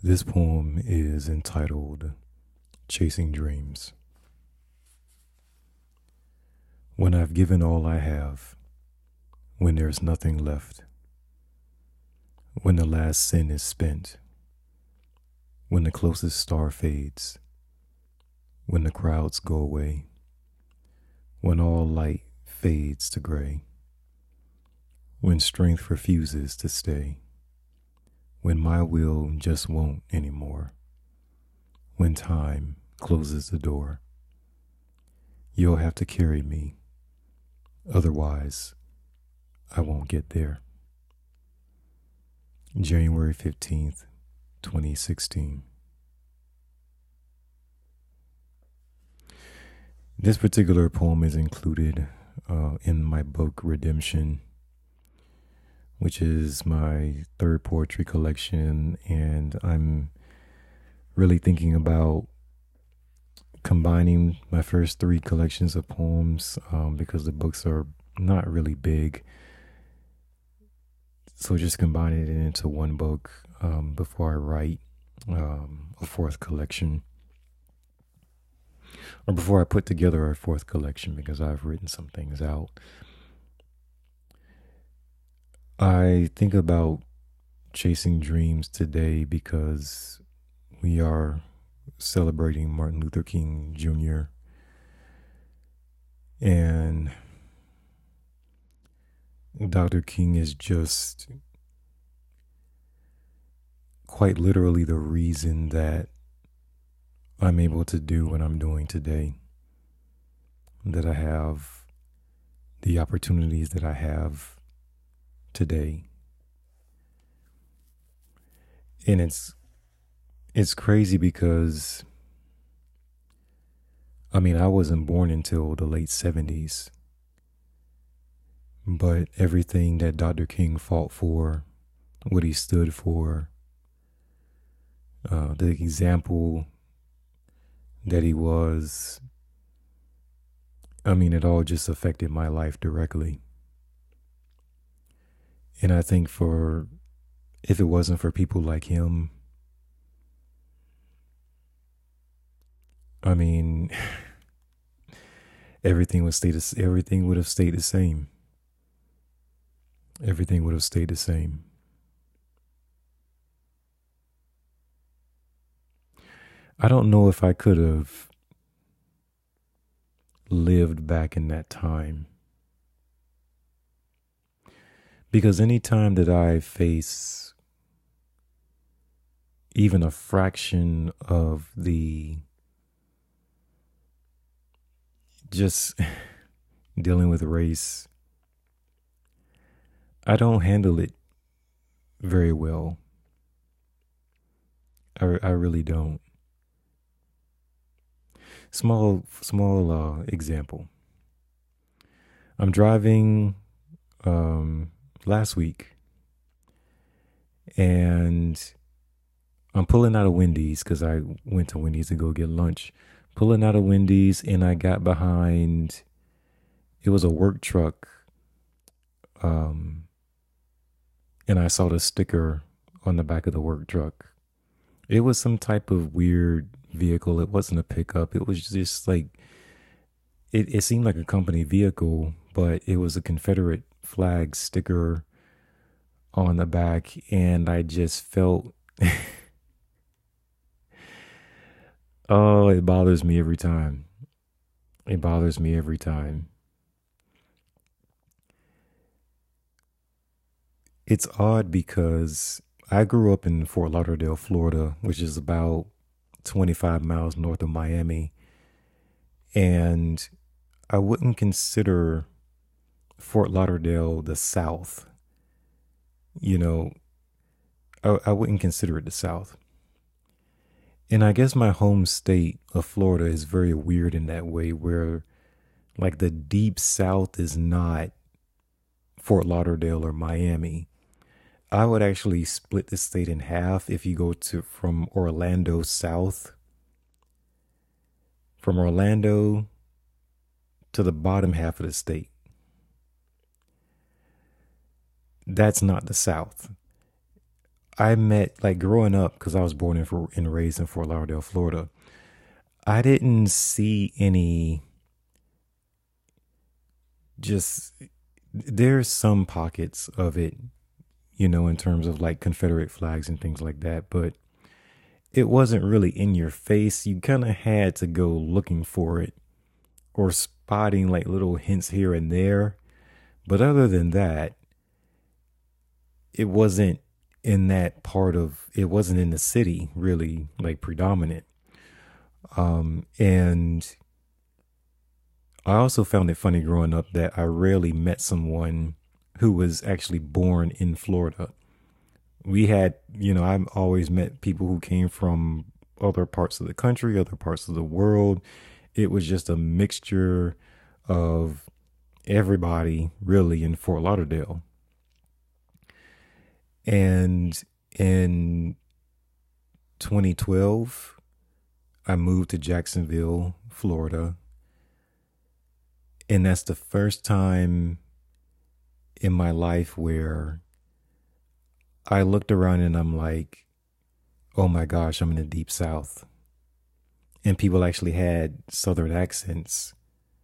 This poem is entitled Chasing Dreams. When I've given all I have, when there's nothing left, when the last sin is spent, when the closest star fades, when the crowds go away, when all light fades to gray, when strength refuses to stay, when my will just won't anymore, when time closes the door, you'll have to carry me, otherwise I won't get there. January 15th, 2016. This particular poem is included in my book Redemption, which is my third poetry collection, and I'm really thinking about combining my first three collections of poems because the books are not really big. So just combining it into one book before I write a fourth collection, or before I put together a fourth collection, because I've written some things out. I think about chasing dreams today because we are celebrating Martin Luther King Jr. And Dr. King is just quite literally the reason that I'm able to do what I'm doing today, that I have the opportunities that I have today. And it's crazy because I wasn't born until the late 70s, but everything that Dr. King fought for, what he stood for, the example that he was, it all just affected my life directly. And I think if it wasn't for people like him, everything would have stayed the same. Everything would have stayed the same. I don't know if I could have lived back in that time, because any time that I face even a fraction of the just dealing with race, I don't handle it very well. I really don't. Small example. I'm driving last week, and I'm pulling out of Wendy's because I went to Wendy's to go get lunch. Pulling out of Wendy's, and I got behind, it was a work truck, and I saw the sticker on the back of the work truck. It was some type of weird vehicle. It wasn't a pickup. It was just like, it seemed like a company vehicle, but it was a Confederate flag sticker on the back, and I just felt, oh, it bothers me every time. It bothers me every time. It's odd because I grew up in Fort Lauderdale, Florida, which is about 25 miles north of Miami. And I wouldn't consider Fort Lauderdale the South. I wouldn't consider it the South. And I guess my home state of Florida is very weird in that way, where like the deep South is not Fort Lauderdale or Miami. I would actually split the state in half if you go from Orlando south. From Orlando to the bottom half of the state. That's not the South. I met like growing up because I was born and raised in Fort Lauderdale, Florida. I didn't see any just there's some pockets of it, in terms of like Confederate flags and things like that, but it wasn't really in your face. You kind of had to go looking for it or spotting like little hints here and there. But other than that, it wasn't it wasn't in the city really like predominant. And I also found it funny growing up that I rarely met someone who was actually born in Florida. We had, I've always met people who came from other parts of the country, other parts of the world. It was just a mixture of everybody really in Fort Lauderdale. And in 2012, I moved to Jacksonville, Florida. And that's the first time in my life where I looked around and I'm like, oh my gosh, I'm in the deep South. And people actually had Southern accents.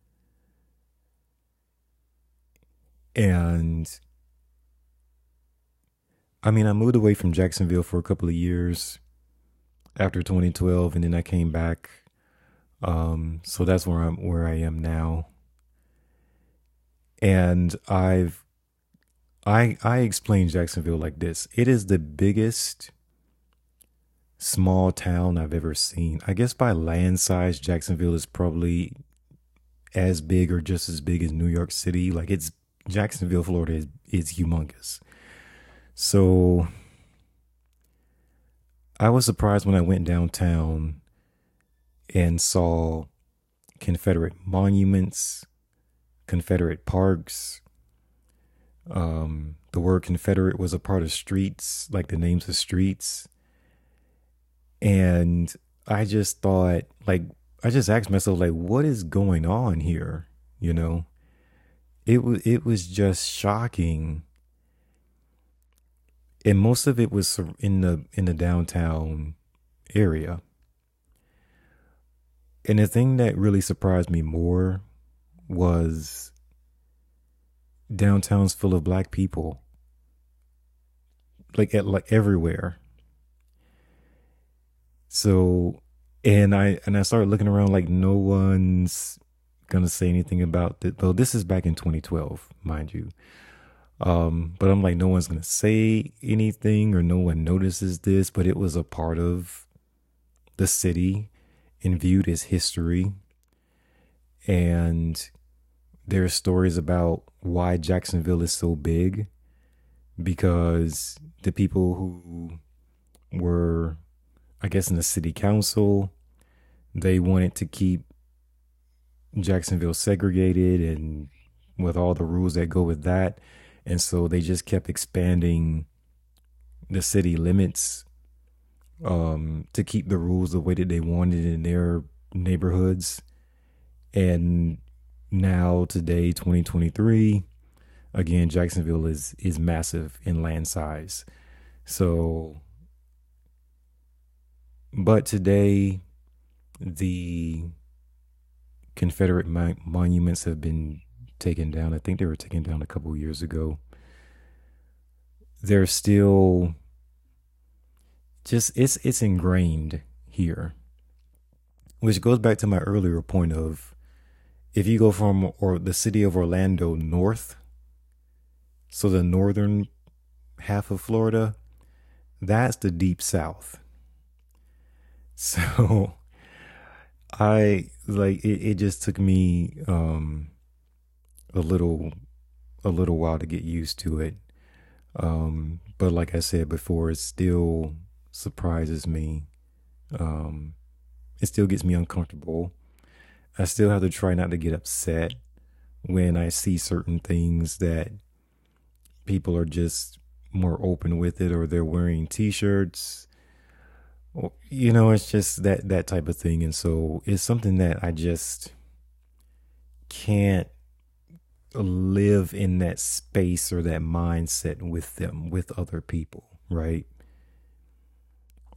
And I mean, I moved away from Jacksonville for a couple of years after 2012, and then I came back. So that's where I am now. And I explain Jacksonville like this. It is the biggest small town I've ever seen. I guess by land size, Jacksonville is probably as big or just as big as New York City. Like it's Jacksonville, Florida is humongous. So I was surprised when I went downtown and saw Confederate monuments, Confederate parks. The word Confederate was a part of streets, like the names of streets. And I just thought, like, I just asked myself, like, what is going on here? You know, it was just shocking, and most of it was in the downtown area. And the thing that really surprised me more was downtown's full of black people, like everywhere. So, and I started looking around like no one's gonna say anything about it. Though this is back in 2012, mind you. But I'm like, no one's gonna say anything or no one notices this, but it was a part of the city and viewed as history. And there are stories about why Jacksonville is so big because the people who were, I guess, in the city council, they wanted to keep Jacksonville segregated and with all the rules that go with that. And so they just kept expanding the city limits to keep the rules the way that they wanted in their neighborhoods. And now today, 2023, again, Jacksonville is massive in land size. So, but today, the Confederate monuments have been taken down. I think they were taken down a couple years ago. They're still just it's ingrained here, which goes back to my earlier point of if you go from or the city of Orlando north, so the northern half of Florida, that's the deep south. So I like it just took me a little while to get used to it. But like I said before, it still surprises me. Um, it still gets me uncomfortable. I still have to try not to get upset when I see certain things that people are just more open with it or they're wearing t-shirts. Or, it's just that type of thing. And so it's something that I just can't live in that space or that mindset with them, with other people, right?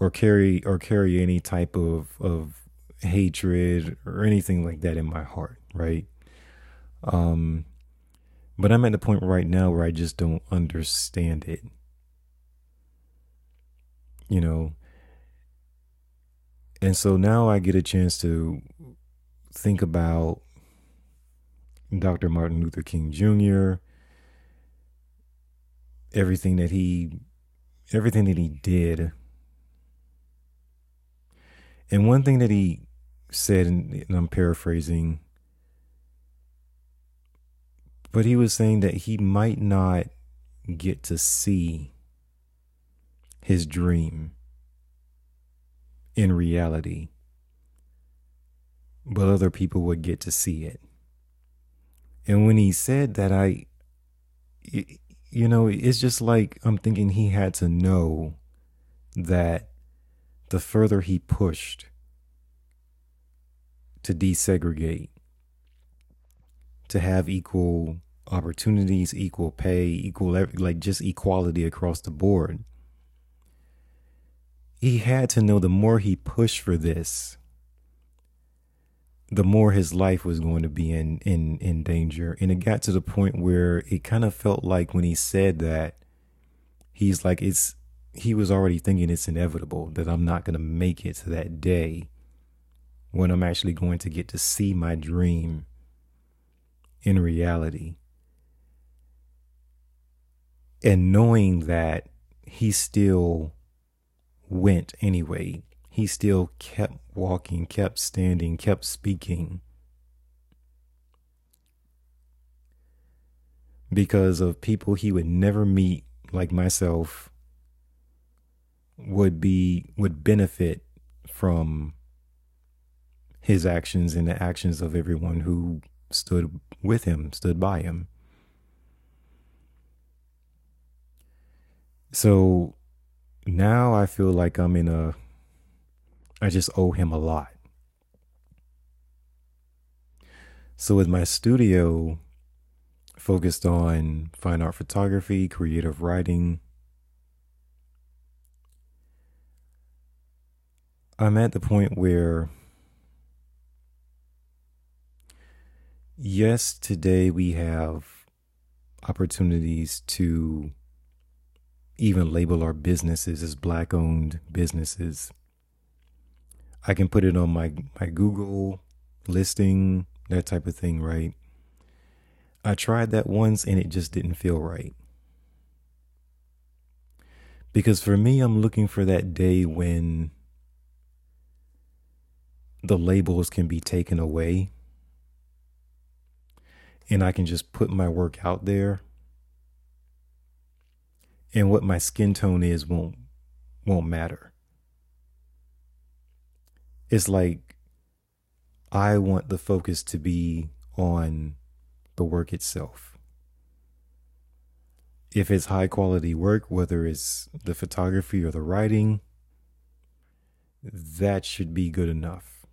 or carry any type of hatred or anything like that in my heart, right? Um, but I'm at the point right now where I just don't understand it, you know. And so now I get a chance to think about Dr. Martin Luther King Jr., everything that he everything that he did. And one thing that he said, and I'm paraphrasing, but he was saying that he might not get to see his dream in reality, but other people would get to see it. And when he said that, it's just like I'm thinking he had to know that the further he pushed to desegregate, to have equal opportunities, equal pay, like just equality across the board, he had to know the more he pushed for this, the more his life was going to be in danger. And it got to the point where it kind of felt like when he said that, he's like, he was already thinking it's inevitable that I'm not going to make it to that day when I'm actually going to get to see my dream in reality. And knowing that, he still went anyway. He still kept walking, kept standing, kept speaking, because of people he would never meet, like myself, would benefit from his actions and the actions of everyone who stood with him, stood by him. So now I feel like I just owe him a lot. So with my studio focused on fine art photography, creative writing, I'm at the point where, yes, today we have opportunities to even label our businesses as Black-owned businesses. I can put it on my Google listing, that type of thing, right? I tried that once and it just didn't feel right. Because for me, I'm looking for that day when the labels can be taken away and I can just put my work out there, and what my skin tone is won't matter. It's like I want the focus to be on the work itself. If it's high quality work, whether it's the photography or the writing, that should be good enough.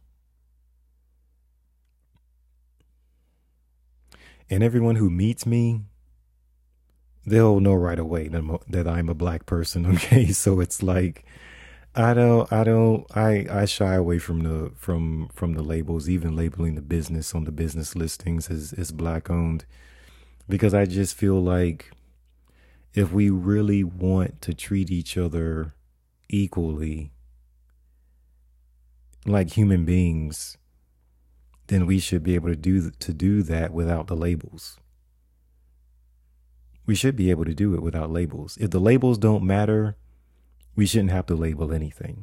And everyone who meets me, they'll know right away that I'm a Black person. Okay, so it's like I shy away from the labels, even labeling the business on the business listings as Black-owned, because I just feel like if we really want to treat each other equally, like human beings, then we should be able to do that without the labels. We should be able to do it without labels. If the labels don't matter, we shouldn't have to label anything.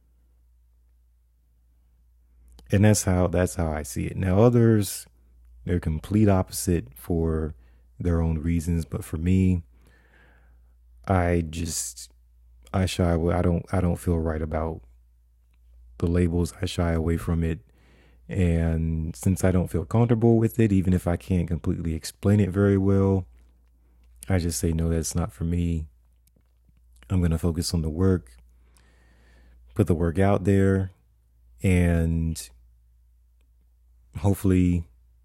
And that's how I see it. Now others, they're complete opposite for their own reasons, but for me, I shy away. I don't feel right about the labels. I shy away from it. And since I don't feel comfortable with it, even if I can't completely explain it very well, I just say, no, that's not for me. I'm going to focus on the work, put the work out there, and hopefully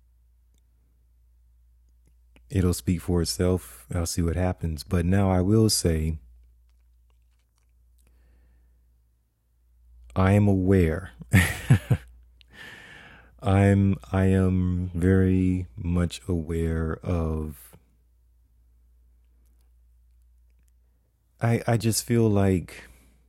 it'll speak for itself. I'll see what happens. But now I will say, I am aware. I am very much aware of I just feel like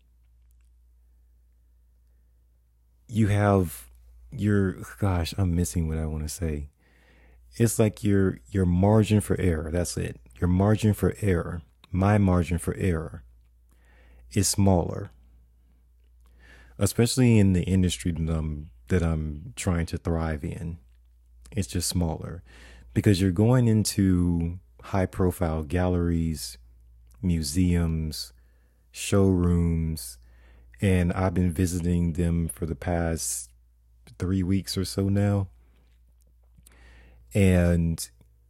you have your gosh, I'm missing what I want to say. It's like your margin for error. That's it. Your margin for error. My margin for error is smaller, especially in the industry that I'm trying to thrive in. It's just smaller because you're going into high profile galleries, museums, showrooms, and I've been visiting them for the past 3 weeks or so now. And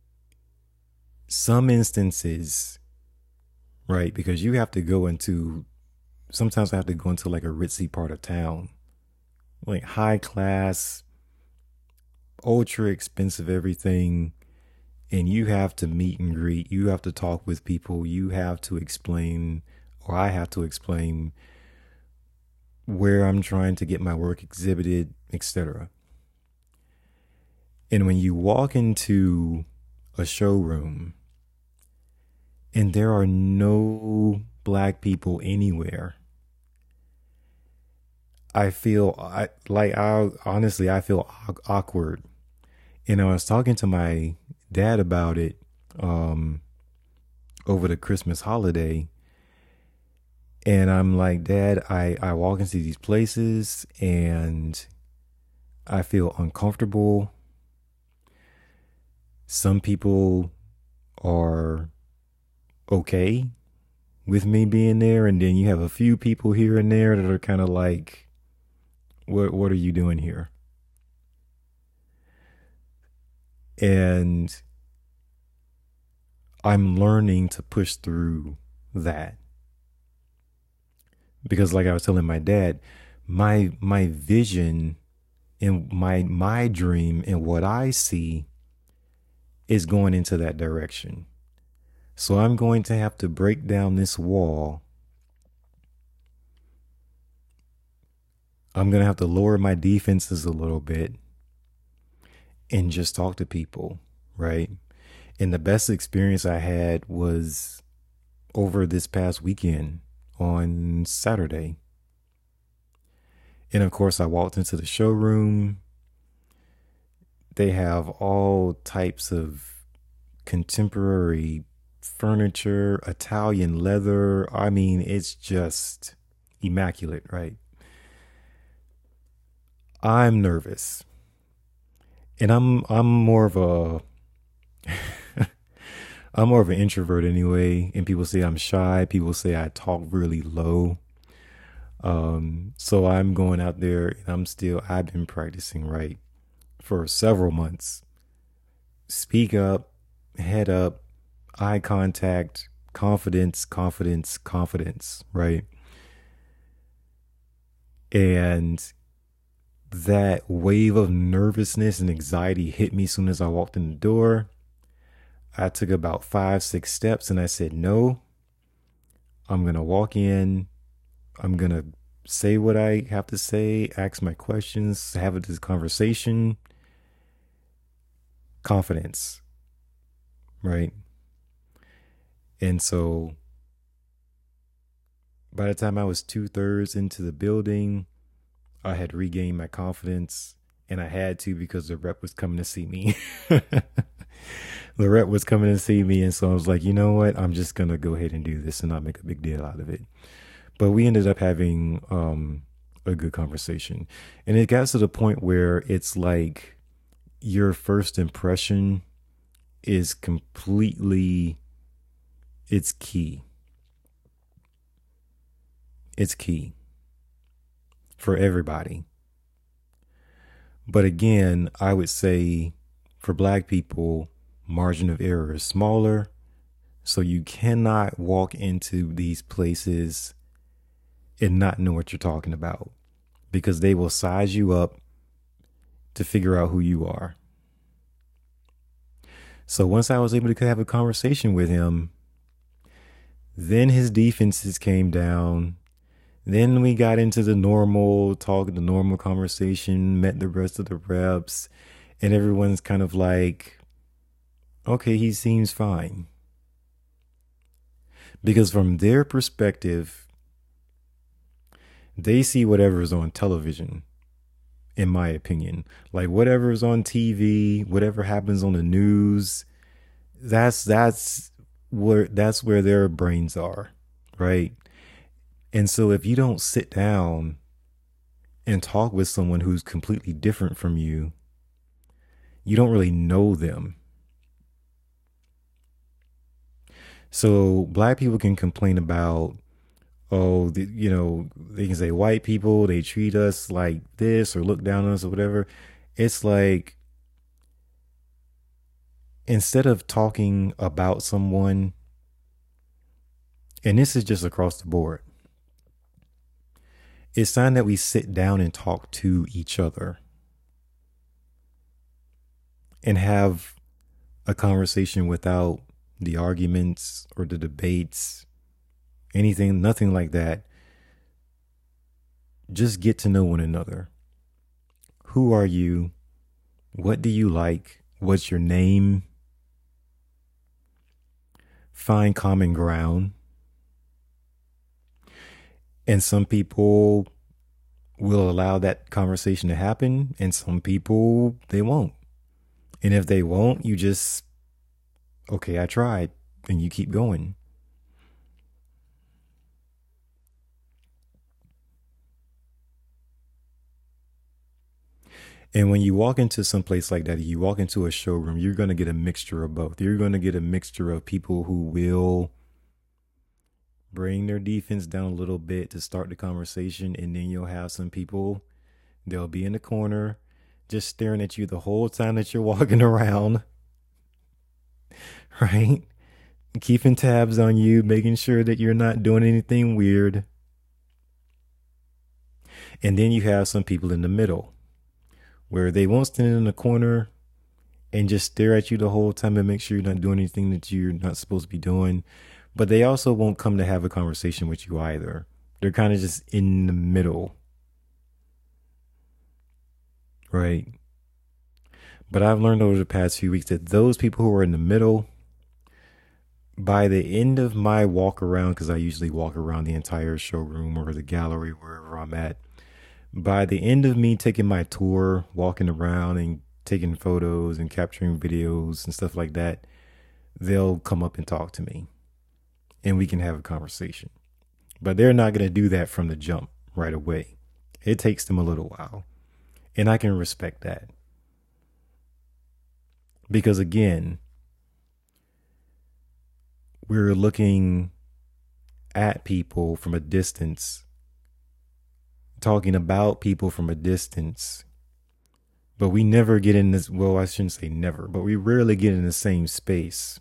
some instances, right, because you have to go into, sometimes I have to go into like a ritzy part of town, like high class, ultra expensive everything. And you have to meet and greet, you have to talk with people, you have to explain, or I have to explain where I'm trying to get my work exhibited, etc. And when you walk into a showroom and there are no black people anywhere, I honestly I feel awkward. And I was talking to my dad about it um over the Christmas holiday, and I'm like, Dad, I walk into these places and I feel uncomfortable. Some people are okay with me being there, and then you have a few people here and there that are kind of like, what are you doing here? And I'm learning to push through that because, like I was telling my dad, my vision and my dream and what I see is going into that direction. So I'm going to have to break down this wall. I'm going to have to lower my defenses a little bit and just talk to people, right? And the best experience I had was over this past weekend on Saturday. And of course, I walked into the showroom. They have all types of contemporary furniture, Italian leather. I mean, it's just immaculate, right? I'm nervous. And I'm more of a I'm more of an introvert anyway, and people say I'm shy. People say I talk really low. So I'm going out there and I've been practicing, right, for several months. Speak up, head up, eye contact, confidence, confidence, confidence, right? And that wave of nervousness and anxiety hit me as soon as I walked in the door. I took about 5, 6 steps and I said, no, I'm going to walk in. I'm going to say what I have to say, ask my questions, have this conversation. Confidence, right? And so by the time I was 2/3 into the building, I had regained my confidence, and I had to because the rep was coming to see me. The rep was coming to see me, and so I was like, you know what? I'm just gonna go ahead and do this and not make a big deal out of it. But we ended up having a good conversation, and it got to the point where it's like your first impression is completely, it's key. It's key for everybody. But again, I would say for black people, margin of error is smaller. So you cannot walk into these places and not know what you're talking about because they will size you up to figure out who you are. So once I was able to have a conversation with him, then his defenses came down. Then we got into the normal talk, the normal conversation, met the rest of the reps, and everyone's kind of like, okay, he seems fine. Because from their perspective, they see whatever is on television, in my opinion. Like whatever is on TV, whatever happens on the news, that's where their brains are, right? And so if you don't sit down and talk with someone who's completely different from you don't really know them. So black people can complain about, oh, they can say white people, they treat us like this or look down on us or whatever. It's like, instead of talking about someone, and this is just across the board, it's time that we sit down and talk to each other and have a conversation without the arguments or the debates, anything, nothing like that. Just get to know one another. Who are you? What do you like? What's your name? Find common ground. And some people will allow that conversation to happen, and some people, they won't. And if they won't, you just, okay, I tried, and you keep going. And when you walk into some place like that, you walk into a showroom, you're going to get a mixture of both. You're going to get a mixture of people who will bring their defense down a little bit to start the conversation. And then you'll have some people, they'll be in the corner just staring at you the whole time that you're walking around, right? Keeping tabs on you, making sure that you're not doing anything weird. And then you have some people in the middle where they won't stand in the corner and just stare at you the whole time and make sure you're not doing anything that you're not supposed to be doing. But they also won't come to have a conversation with you either. They're kind of just in the middle, right? But I've learned over the past few weeks that those people who are in the middle, by the end of my walk around, because I usually walk around the entire showroom or the gallery, wherever I'm at, by the end of me taking my tour, walking around and taking photos and capturing videos and stuff like that, they'll come up and talk to me and we can have a conversation. But they're not going to do that from the jump right away. It takes them a little while. And I can respect that. Because again, we're looking at people from a distance, talking about people from a distance, but we never get in this, well, I shouldn't say never, but we rarely get in the same space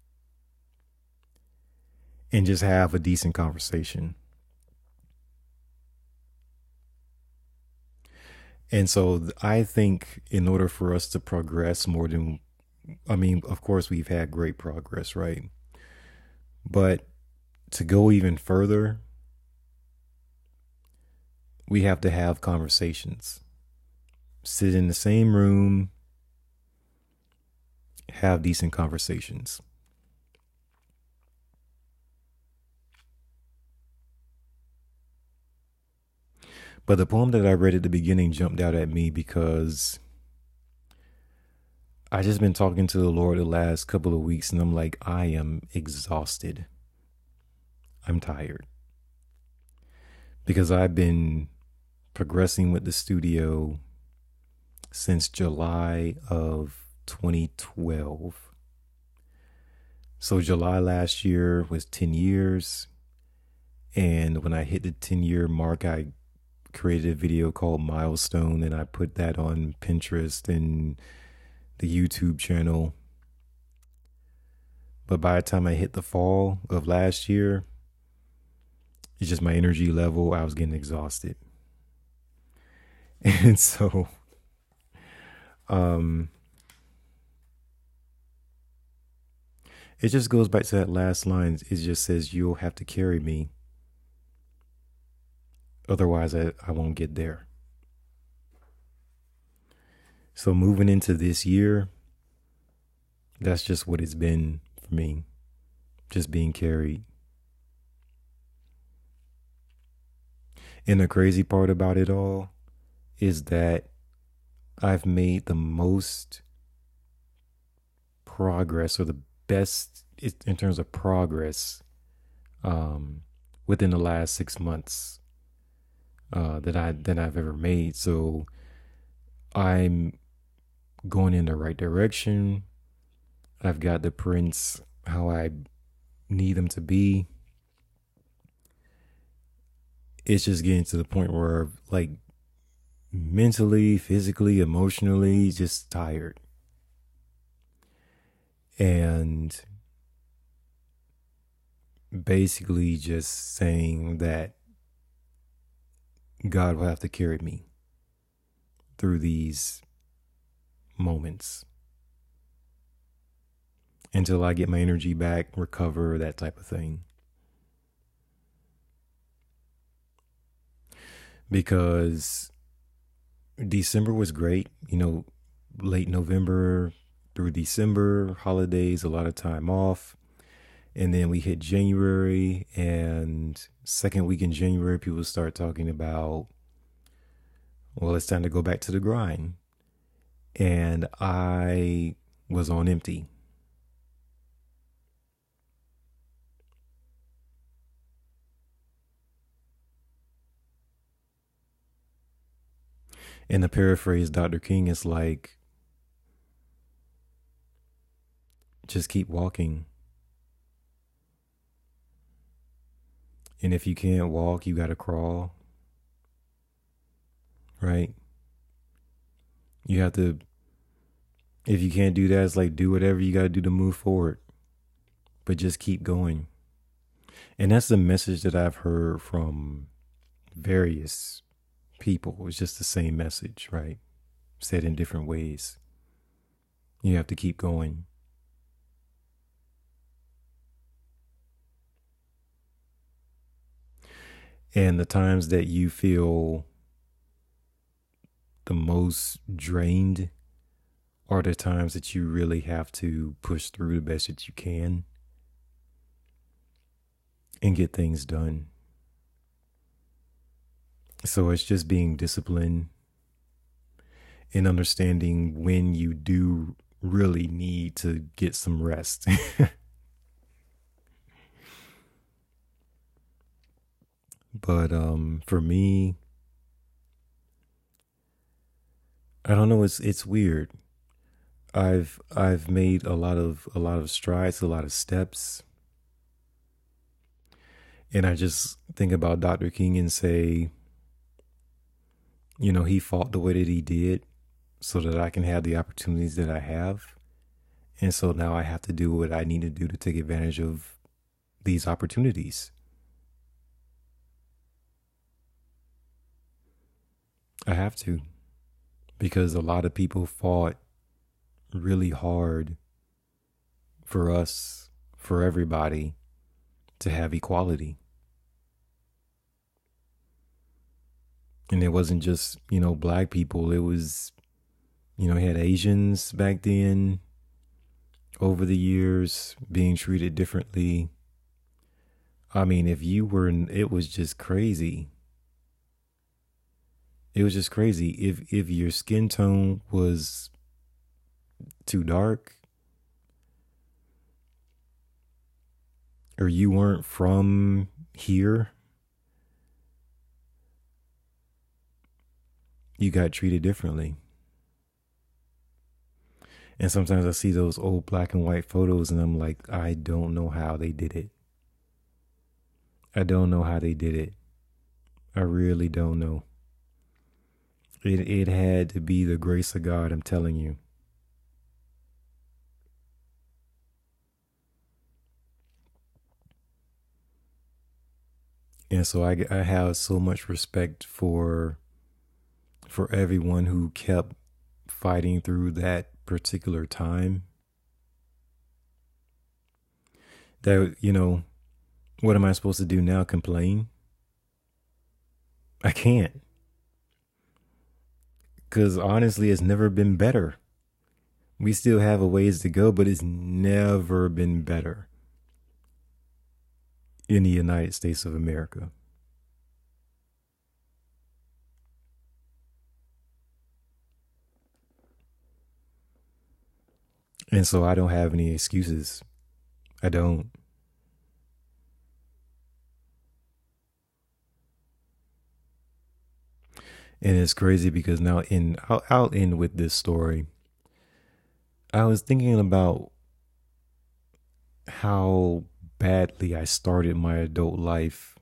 and just have a decent conversation. And so I think in order for us to progress more than, I mean, of course, we've had great progress, right? But to go even further, we have to have conversations. Sit in the same room, have decent conversations. But the poem that I read at the beginning jumped out at me because I just been talking to the Lord the last couple of weeks and I'm like, I am exhausted. I'm tired. Because I've been progressing with the studio since July of 2012. So July last year was 10 years. And when I hit the 10-year mark, I created a video called Milestone and I put that on Pinterest and the YouTube channel. But by the time I hit the fall of last year, it's just my energy level, I was getting exhausted. And so it just goes back to that last line. It just says, you'll have to carry me. Otherwise, I won't get there. So moving into this year, that's just what it's been for me. Just being carried. And the crazy part about it all is that I've made the most progress, or the best in terms of progress, within the last 6 months that I've ever made. So I'm going in the right direction. I've got the prints how I need them to be. It's just getting to the point where, like, mentally, physically, emotionally, just tired. And basically just saying that God will have to carry me through these moments until I get my energy back, recover, that type of thing. Because December was great, late November through December, holidays, a lot of time off. And then we hit January, and second week in January, people start talking about, well, it's time to go back to the grind. And I was on empty. And to paraphrase Dr. King, it's like, just keep walking. And if you can't walk, you got to crawl. Right? You have to, if you can't do that, it's like, do whatever you got to do to move forward. But just keep going. And that's the message that I've heard from various people. It's just the same message, right? Said in different ways. You have to keep going. And the times that you feel the most drained are the times that you really have to push through the best that you can and get things done. So it's just being disciplined and understanding when you do really need to get some rest. But for me, I don't know, it's weird. I've made a lot of strides, a lot of steps. And I just think about Dr. King and say, he fought the way that he did so that I can have the opportunities that I have. And so now I have to do what I need to do to take advantage of these opportunities. I have to, because a lot of people fought really hard for us, for everybody, to have equality. And it wasn't just, black people. It was, you had Asians back then, over the years, being treated differently. I mean, if you were, it was just crazy. It was just crazy. If your skin tone was too dark, or you weren't from here, you got treated differently. And sometimes I see those old black and white photos and I'm like, I don't know how they did it. I don't know how they did it. I really don't know. It had to be the grace of God, I'm telling you. And so I have so much respect for everyone who kept fighting through that particular time. That, what am I supposed to do now? Complain? I can't. Because honestly, it's never been better. We still have a ways to go, but it's never been better in the United States of America. And so I don't have any excuses. I don't. And it's crazy because now I'll end with this story. I was thinking about how badly I started my adult life,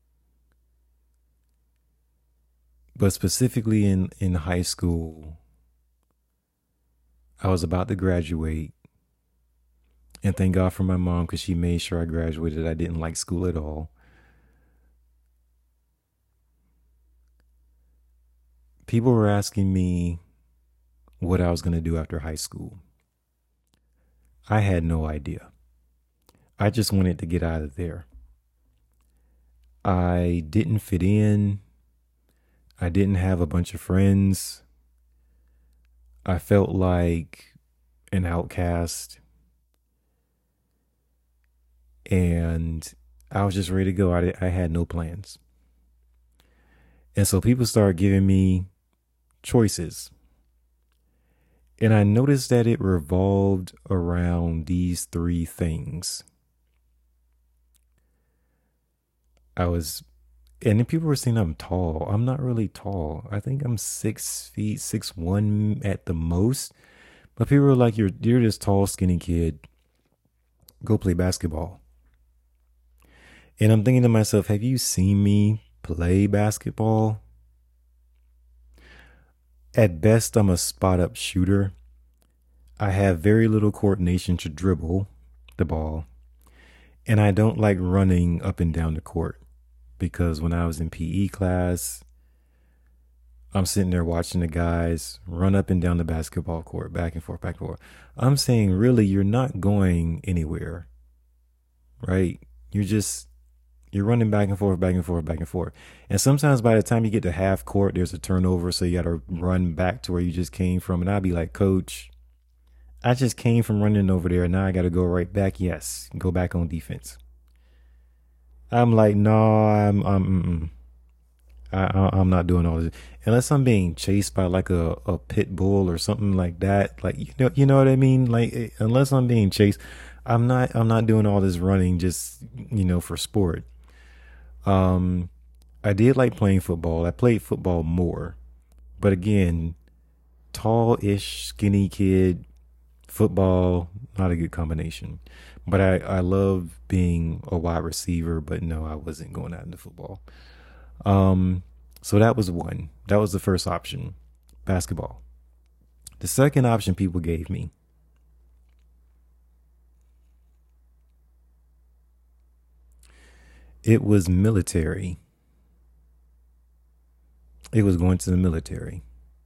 but specifically in high school. I was about to graduate, and thank God for my mom because she made sure I graduated. I didn't like school at all. People were asking me what I was going to do after high school. I had no idea. I just wanted to get out of there. I didn't fit in. I didn't have a bunch of friends. I felt like an outcast. And I was just ready to go. I had no plans. And so people started giving me choices. And I noticed that it revolved around these three things. I was, and then people were saying I'm tall. I'm not really tall. I think I'm 6 feet, 6'1" at the most. But people were like, you're this tall, skinny kid. Go play basketball. And I'm thinking to myself, have you seen me play basketball? At best, I'm a spot up shooter. I have very little coordination to dribble the ball. And I don't like running up and down the court because when I was in PE class, I'm sitting there watching the guys run up and down the basketball court, back and forth, back and forth. I'm saying, really, you're not going anywhere, right? You're running back and forth, back and forth, back and forth. And sometimes by the time you get to half court, there's a turnover. So you got to run back to where you just came from. And I'd be like, Coach, I just came from running over there. Now I got to go right back. Yes. Go back on defense. I'm like, no, I'm not doing all this unless I'm being chased by like a pit bull or something like that. Like, you know what I mean? Like, unless I'm being chased, I'm not doing all this running just, for sport. Um, I did like playing football. I played football more, but again, tall-ish, skinny kid, football, not a good combination. But I love being a wide receiver, but no, I wasn't going out into football. Um, so that was one. That was the first option, basketball. The second option people gave me, it was military. It was going to the military.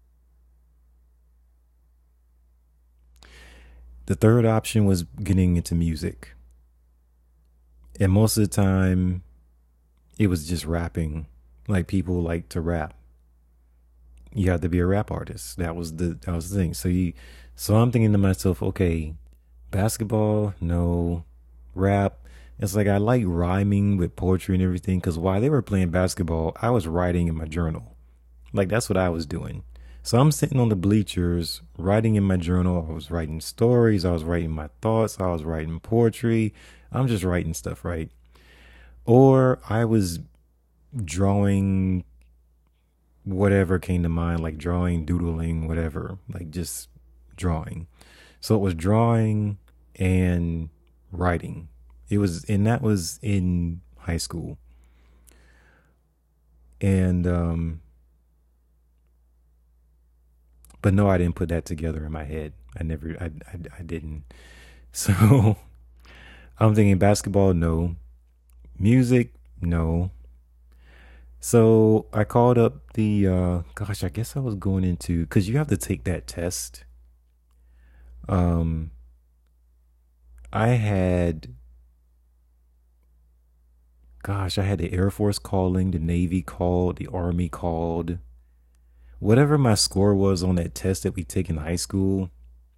The third option was getting into music. And most of the time, it was just rapping. Like people like to rap. You had to be a rap artist. That was the thing. So I'm thinking to myself, okay, basketball, no, rap. It's like I like rhyming with poetry and everything because while they were playing basketball, I was writing in my journal. Like that's what I was doing. So I'm sitting on the bleachers writing in my journal. I was writing stories. I was writing my thoughts. I was writing poetry. I'm just writing stuff, right? Or I was drawing whatever came to mind, like drawing, doodling, whatever, like just drawing. So it was drawing and writing. And that was in high school. And, but no, I didn't put that together in my head. I didn't. So I'm thinking basketball, no. Music, no. So I called up I guess I was going into, because you have to take that test. Um, I had Gosh, I had the Air Force calling, the Navy called, the Army called. Whatever my score was on that test that we take in high school,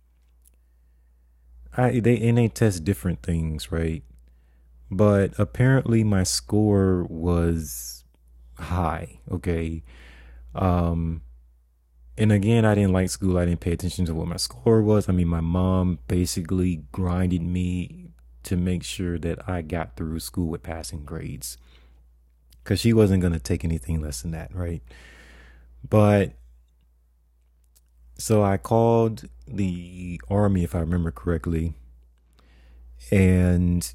they test different things, right? But apparently my score was high, okay? Um and again, I didn't like school. I didn't pay attention to what my score was. I mean, my mom basically grinded me to make sure that I got through school with passing grades because she wasn't going to take anything less than that, right? But so I called the Army, if I remember correctly, and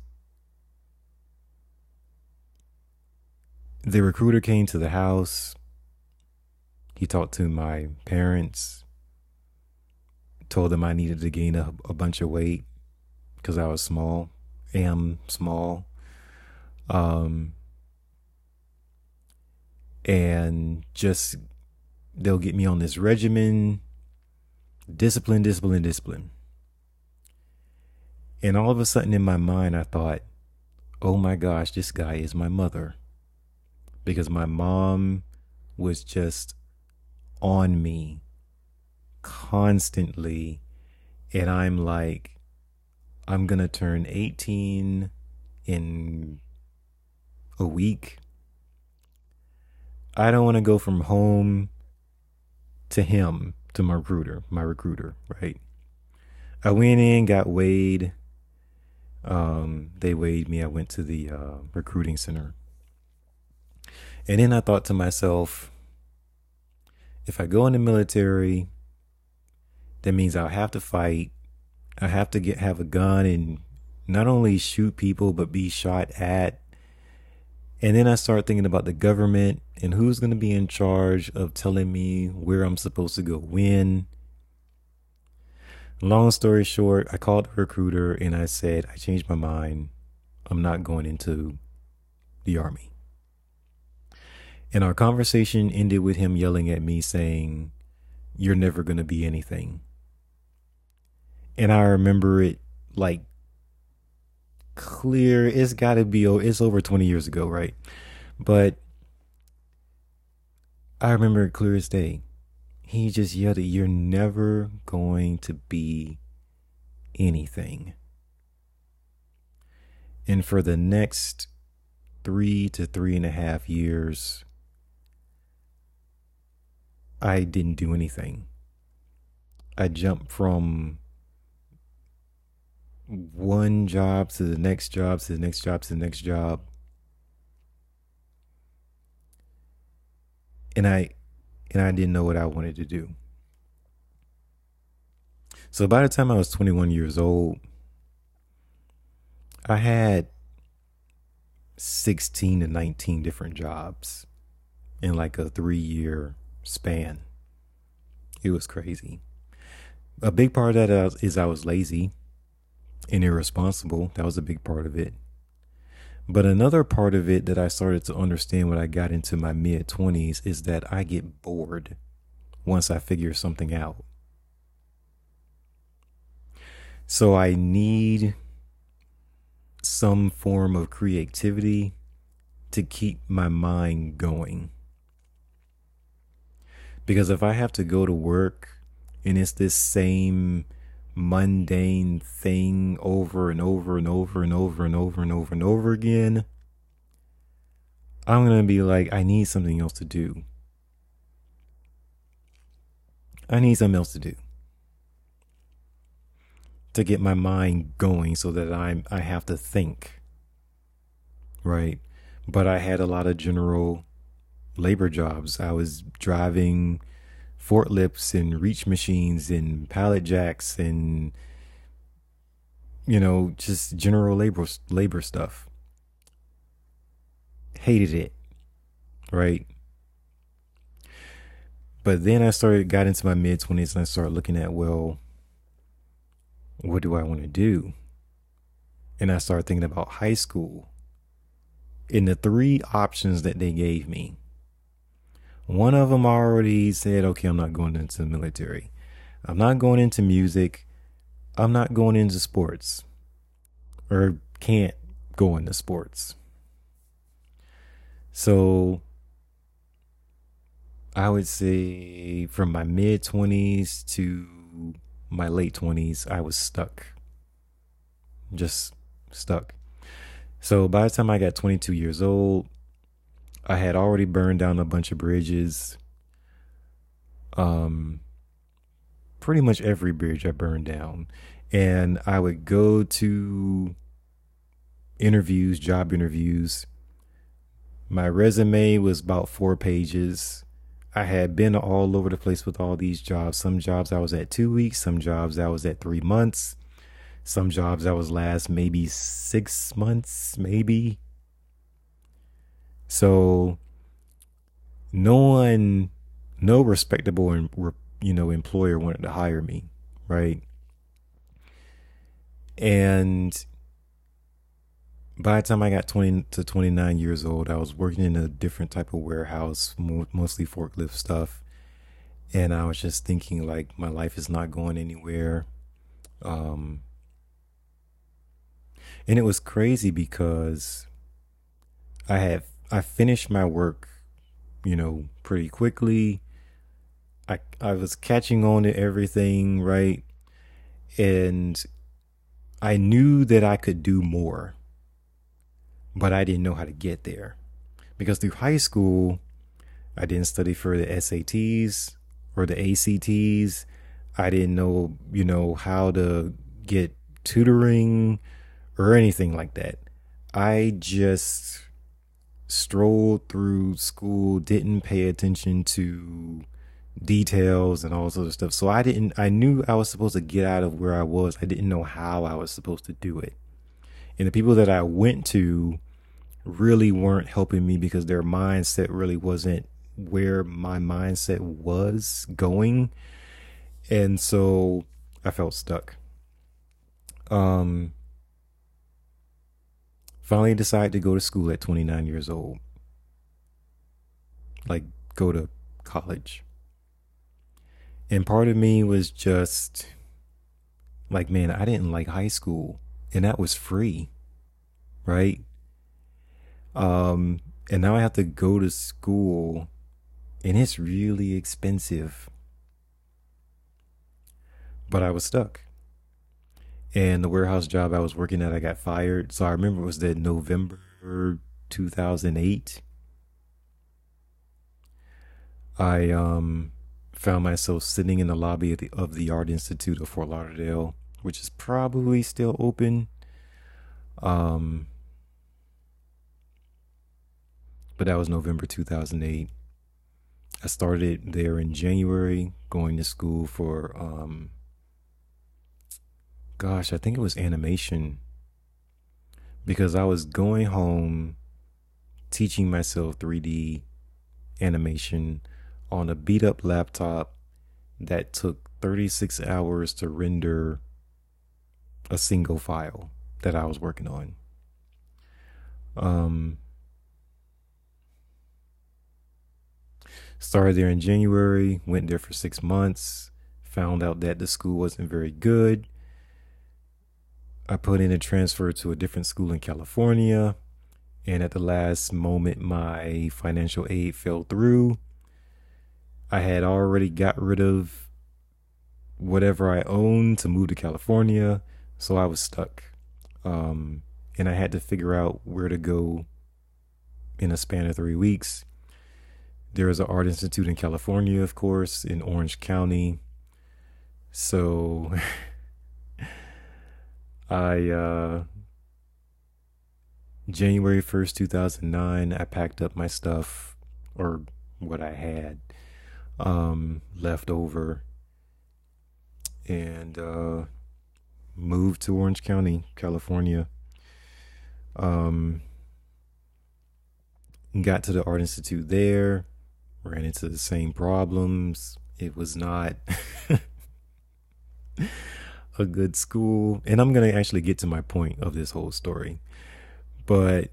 the recruiter came to the house. He talked to my parents, told them I needed to gain a bunch of weight because I was small, am small. Um, and just they'll get me on this regimen, discipline, discipline, discipline. And all of a sudden in my mind, I thought, oh my gosh, this guy is my mother. Because my mom was just on me constantly. And I'm like, I'm going to turn 18 in a week. I don't want to go from home to him, to my recruiter, right? I went in, got weighed. They weighed me. I went to the recruiting center. And then I thought to myself, if I go in the military, that means I'll have to fight. I have to have a gun and not only shoot people, but be shot at. And then I start thinking about the government and who's going to be in charge of telling me where I'm supposed to go when. Long story short, I called the recruiter and I said, I changed my mind. I'm not going into the Army. And our conversation ended with him yelling at me saying, you're never going to be anything. And I remember it like clear. It's got to be, it's over 20 years ago, right? But I remember it clear as day. He just yelled, you're never going to be anything. And for the next 3 to 3.5 years, I didn't do anything. I jumped from one job to the next job to the next job to the next job. And I didn't know what I wanted to do. So by the time I was 21 years old, I had 16 to 19 different jobs in like a 3-year span. It was crazy. A big part of that is I was lazy and irresponsible. That was a big part of it. But another part of it that I started to understand when I got into my mid-20s is that I get bored once I figure something out. So I need some form of creativity to keep my mind going. Because if I have to go to work and it's this same mundane thing over and over and over and over and over and over and over again, I'm going to be like, I need something else to do. I need something else to do to get my mind going so that I have to think, right? But I had a lot of general labor jobs. I was driving forklifts and reach machines and pallet jacks and, just general labor stuff. Hated it, right? But then got into my mid-20s and I started looking at, well, what do I want to do? And I started thinking about high school. In the 3 options that they gave me, one of them already said, okay, I'm not going into the military. I'm not going into music. I'm not going into sports, or can't go into sports. So I would say from my mid 20s to my late 20s, I was stuck, just stuck. So by the time I got 22 years old, I had already burned down a bunch of bridges. Um, Pretty much every bridge I burned down. And I would go to interviews, job interviews. My resume was about 4 pages. I had been all over the place with all these jobs. Some jobs I was at 2 weeks, some jobs I was at 3 months, some jobs I was last maybe 6 months, maybe. So no one, no respectable employer wanted to hire me, right? And by the time I got 20 to 29 years old, I was working in a different type of warehouse, mostly forklift stuff. And I was just thinking, like, my life is not going anywhere. Um, and it was crazy because I finished my work, pretty quickly. I was catching on to everything, right? And I knew that I could do more, but I didn't know how to get there. Because through high school, I didn't study for the SATs or the ACTs. I didn't know, how to get tutoring or anything like that. I just strolled through school, didn't pay attention to details and all sort of stuff. So I knew I was supposed to get out of where I was. I didn't know how I was supposed to do it. And the people that I went to really weren't helping me because their mindset really wasn't where my mindset was going. And so I felt stuck. Um, Finally decided to go to school at 29 years old, like go to college. And part of me was just like, man, I didn't like high school and that was free, right? And now I have to go to school and it's really expensive, but I was stuck. And the warehouse job I was working at, I got fired. So I remember it was that November 2008. I found myself sitting in the lobby of the Art Institute of Fort Lauderdale, which is probably still open. Um, but that was November 2008. I started there in January, going to school for, gosh, I think it was animation, because I was going home teaching myself 3D animation on a beat up laptop that took 36 hours to render a single file that I was working on. Um, Started there in January, went there for 6 months, found out that the school wasn't very good. I put in a transfer to a different school in California, and at the last moment, my financial aid fell through. I had already got rid of whatever I owned to move to California, so I was stuck. And I had to figure out where to go in a span of 3 weeks. There is an art institute in California, of course, in Orange County. So I January 1st, 2009, I packed up my stuff, or what I had left over, and moved to Orange County, California. Um, got to the Art Institute there, ran into the same problems. It was not a good school. And I'm going to actually get to my point of this whole story. But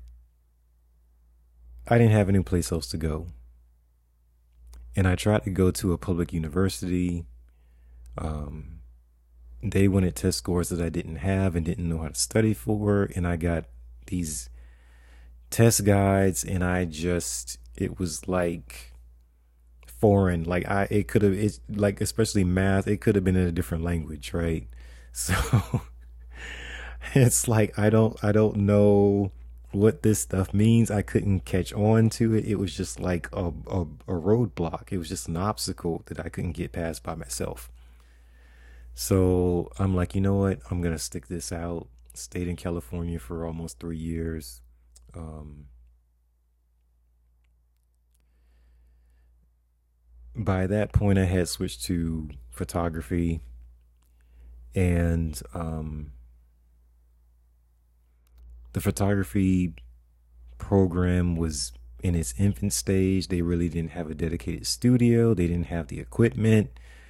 I didn't have any place else to go. And I tried to go to a public university. Um, they wanted test scores that I didn't have and didn't know how to study for. And I got these test guides, and it was like foreign. Like it could have, it's like, especially math, it could have been in a different language, right? So it's like, I don't know what this stuff means. I couldn't catch on to it. It was just like a roadblock. It was just an obstacle that I couldn't get past by myself. So I'm like, you know what? I'm gonna stick this out. Stayed in California for almost 3 years. Um, by that point, I had switched to photography, and the photography program was in its infant stage. They really didn't have a dedicated studio. They didn't have the equipment.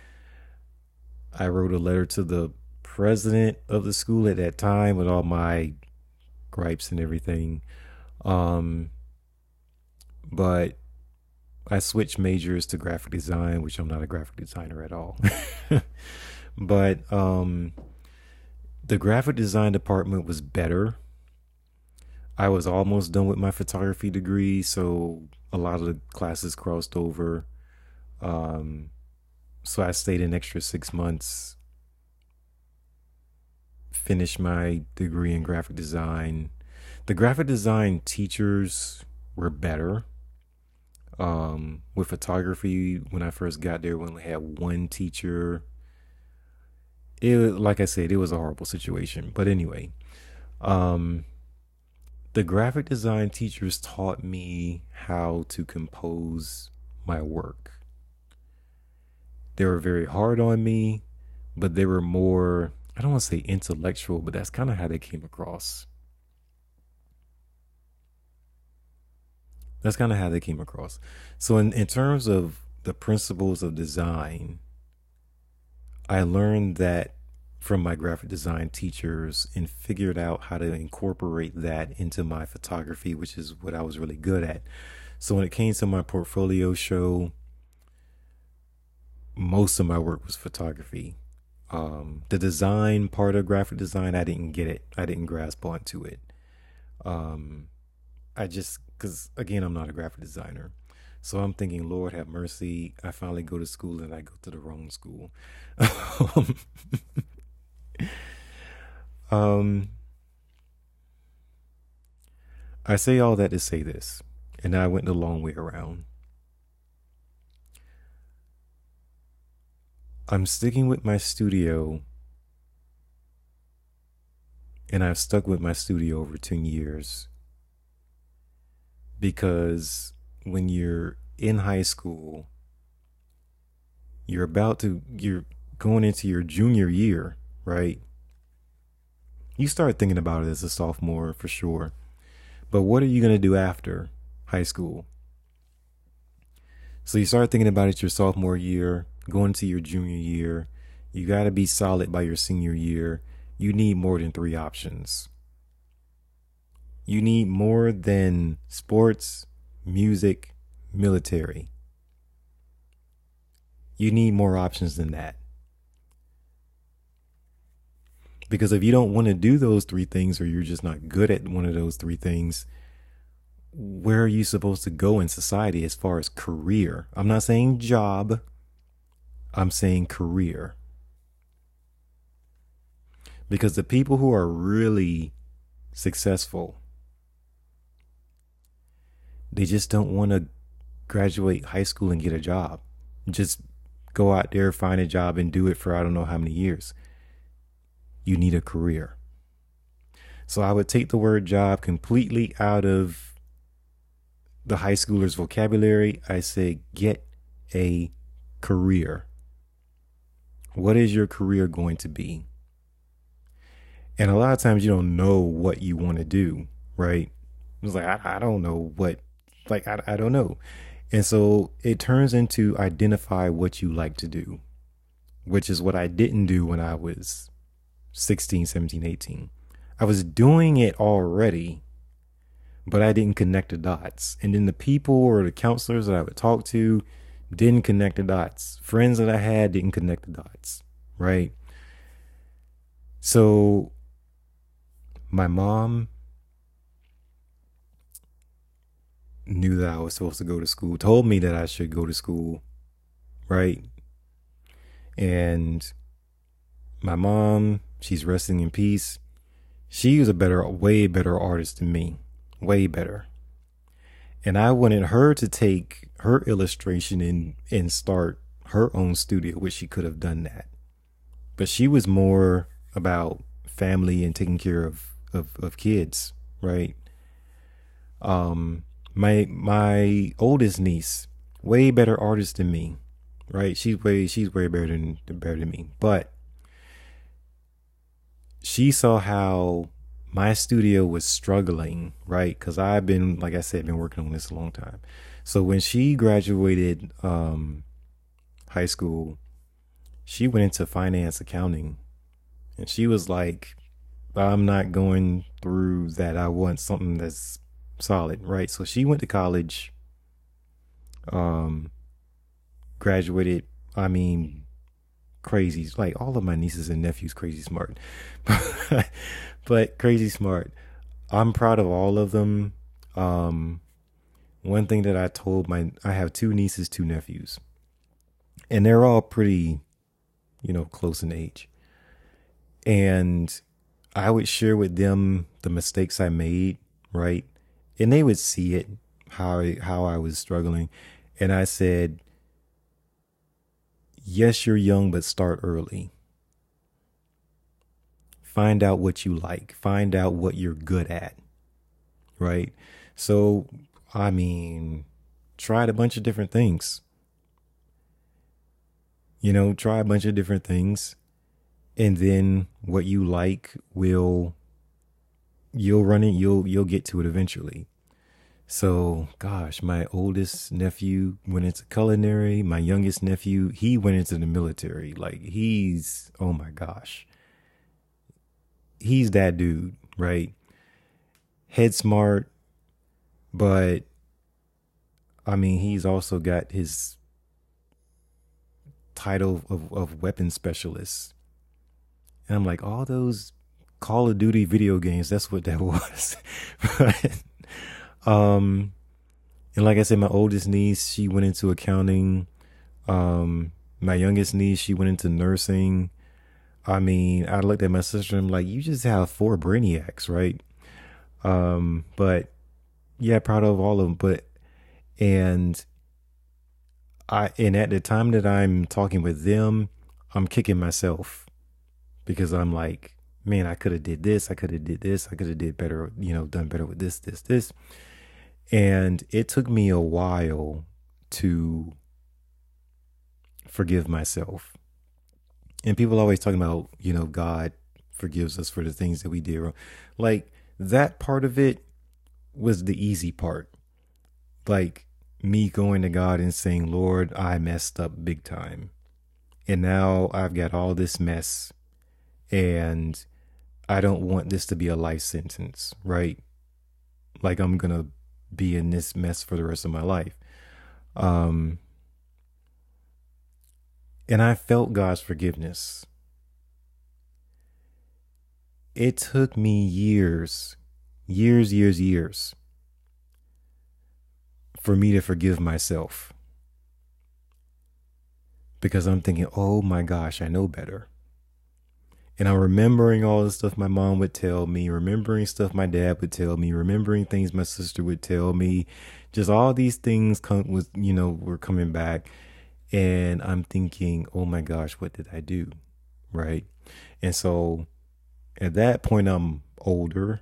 I wrote a letter to the president of the school at that time with all my gripes and everything. Um, but I switched majors to graphic design, which I'm not a graphic designer at all. But the graphic design department was better. I was almost done with my photography degree, so a lot of the classes crossed over. Um, so I stayed an extra 6 months, finished my degree in graphic design. The graphic design teachers were better. With photography, when I first got there, we only had one teacher. Like I said, it was a horrible situation. But anyway, um, the graphic design teachers taught me how to compose my work. They were very hard on me, but they were more, I don't want to say intellectual, but that's kind of how they came across. That's kind of how they came across. So, in terms of the principles of design, I learned that from my graphic design teachers and figured out how to incorporate that into my photography, which is what I was really good at. So, when it came to my portfolio show, most of my work was photography. The design part of graphic design, I didn't get it. I didn't grasp onto it. Um, I just, because again, I'm not a graphic designer. So I'm thinking, Lord have mercy. I finally go to school and I go to the wrong school. um, um, I say all that to say this, and I went the long way around. I'm sticking with my studio, and I've stuck with my studio over 10 years because when you're in high school, you're going into your junior year, right? You start thinking about it as a sophomore for sure. But what are you going to do after high school? So you start thinking about it your sophomore year, going to your junior year. You got to be solid by your senior year. You need more than three options. You need more than sports, music, military. You need more options than that. Because if you don't want to do those three things, or you're just not good at one of those three things, where are you supposed to go in society as far as career? I'm not saying job, I'm saying career. Because the people who are really successful, they just don't want to graduate high school and get a job. Just go out there, find a job, and do it for I don't know how many years. You need a career. So I would take the word job completely out of the high schooler's vocabulary. I say, get a career. What is your career going to be? And a lot of times you don't know what you want to do, right? It's like, I don't know what, like, I don't know. And so it turns into identify what you like to do, which is what I didn't do when I was 16, 17, 18. I was doing it already, but I didn't connect the dots. And then the people or the counselors that I would talk to didn't connect the dots. Friends that I had didn't connect the dots, right? So my mom knew that I was supposed to go to school, told me that I should go to school, right? And my mom, she's resting in peace. She was a way better artist than me, way better. And I wanted her to take her illustration and start her own studio, which she could have done that. But she was more about family and taking care of kids, right? My oldest niece, way better artist than me, right? She's way better than me. But she saw how my studio was struggling, right? Because I've been, like I said, been working on this a long time. So when she graduated high school, she went into finance accounting, and she was like, I'm not going through that. I want something that's solid, right? So she went to college, um, graduated. I mean, crazy. Like all of my nieces and nephews, crazy smart, but crazy smart. I'm proud of all of them. Um, One thing that I have two nieces, two nephews, and they're all pretty, close in age. And I would share with them the mistakes I made, right? And they would see it, how I was struggling. And I said, yes, you're young, but start early. Find out what you like. Find out what you're good at, right? So, I mean, tried a bunch of different things. Try a bunch of different things, and then what you like you'll run it. You'll get to it eventually. So, gosh, my oldest nephew went into culinary. My youngest nephew, he went into the military. Like oh my gosh, he's that dude, right? Head smart, but I mean, he's also got his title of weapons specialist. And I'm like, all those Call of Duty video games, that's what that was. But, um, and like I said, my oldest niece, she went into accounting. My youngest niece, she went into nursing. I mean, I looked at my sister and I'm like, you just have four brainiacs, right? But yeah, proud of all of them. And and at the time that I'm talking with them, I'm kicking myself because I'm like, man, I could have did this. I could have did this. I could have did better, done better with this. And it took me a while to forgive myself. And people always talking about, God forgives us for the things that we did wrong. Like that part of it was the easy part. Like me going to God and saying, Lord, I messed up big time. And now I've got all this mess and I don't want this to be a life sentence, right? Like I'm going to be in this mess for the rest of my life. And I felt God's forgiveness. It took me years for me to forgive myself. Because I'm thinking, oh my gosh, I know better. And I'm remembering all the stuff my mom would tell me, remembering stuff my dad would tell me, remembering things my sister would tell me. Just all these things were coming back. And I'm thinking, oh my gosh, what did I do? Right. And so at that point, I'm older.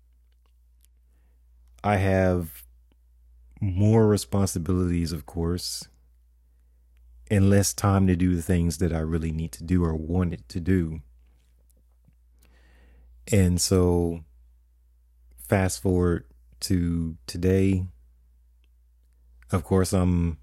I have more responsibilities, of course, and less time to do the things that I really need to do or wanted to do. And so fast forward to today, of course, I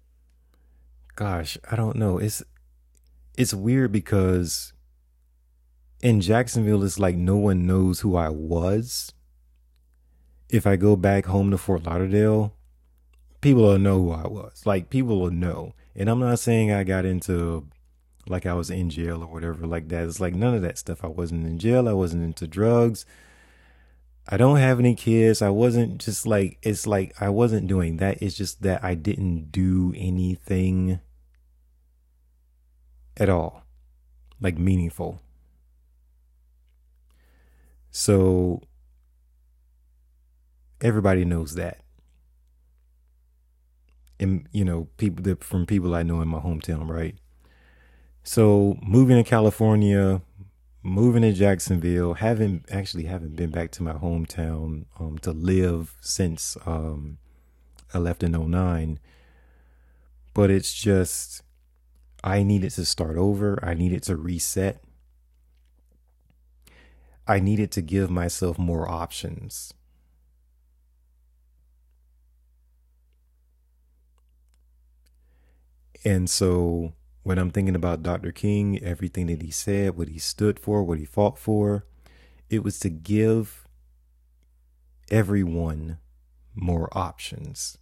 don't know. It's weird because in Jacksonville, it's like no one knows who I was. If I go back home to Fort Lauderdale, people will know who I was. Like people will know. And I'm not saying I got into like I was in jail or whatever like that. It's like none of that stuff. I wasn't in jail. I wasn't into drugs. I don't have any kids. I wasn't just like, it's like I wasn't doing that. It's just that I didn't do anything at all, like meaningful. So everybody knows that. And, people that from people I know in my hometown, right? So moving to California, moving to Jacksonville, haven't been back to my hometown to live since I left in '09. But it's just I needed to start over. I needed to reset. I needed to give myself more options. And so when I'm thinking about Dr. King, everything that he said, what he stood for, what he fought for, it was to give everyone more options.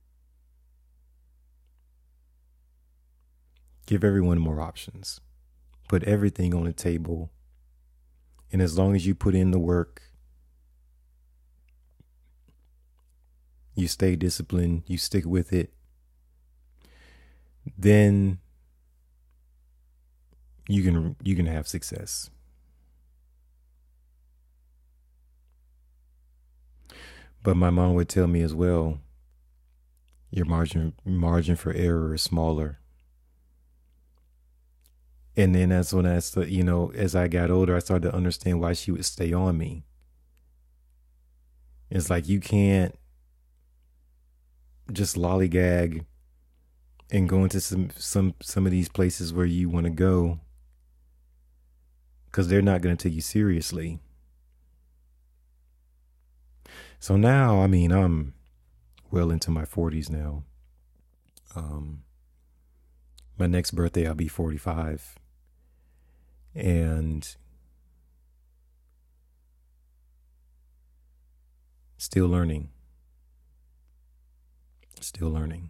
Give everyone more options. Put everything on the table. And as long as you put in the work, you stay disciplined, you stick with it, then you can have success. But my mom would tell me as well, your margin for error is smaller. And then that's when as I got older, I started to understand why she would stay on me. It's like you can't just lollygag and go into some of these places where you want to go because they're not going to take you seriously. So now, I mean, I'm well into my 40s now. Um, my next birthday, I'll be 45. And still learning. Still learning.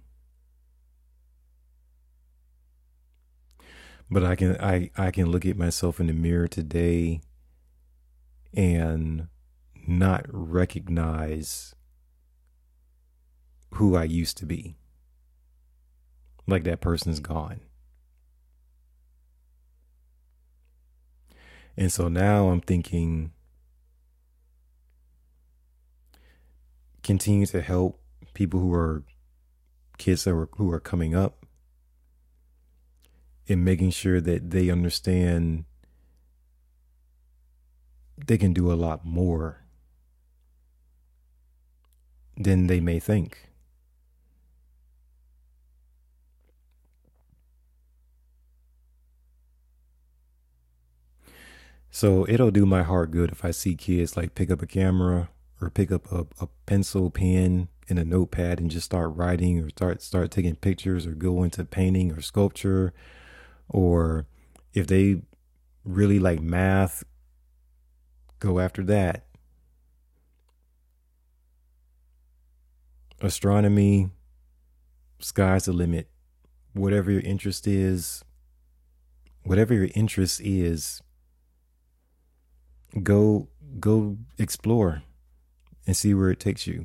But I can look at myself in the mirror today and not recognize who I used to be. Like that person's gone. And so now I'm thinking, continue to help people who are kids who are coming up, and making sure that they understand they can do a lot more than they may think. So it'll do my heart good if I see kids like pick up a camera or pick up a pencil, pen, and a notepad and just start writing or start taking pictures or go into painting or sculpture. Or if they really like math, go after that. Astronomy, sky's the limit. Whatever your interest is, go explore and see where it takes you.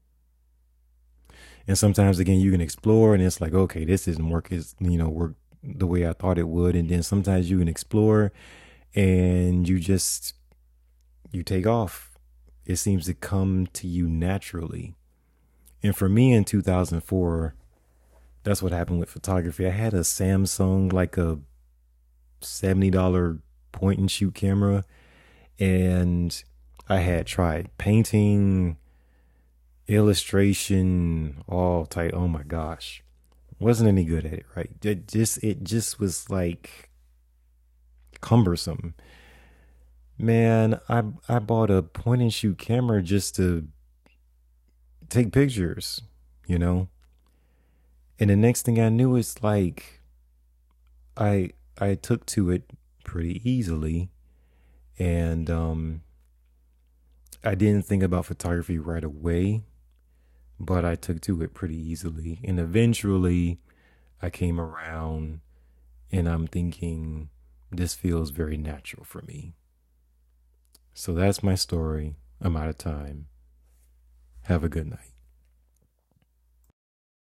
And sometimes again you can explore and it's like, okay, this isn't work the way I thought it would. And then sometimes you can explore and you take off. It seems to come to you naturally. And for me in 2004, that's what happened with photography. I had a Samsung, like a $70 point and shoot camera. And I had tried painting, illustration, all type. Oh my gosh. Wasn't any good at it, right? It just was like cumbersome. Man, I bought a point and shoot camera just to take pictures, you know? And the next thing I knew, it's like I took to it pretty easily. And I didn't think about photography right away, but I took to it pretty easily. And eventually I came around and I'm thinking this feels very natural for me. So that's my story. I'm out of time. Have a good night.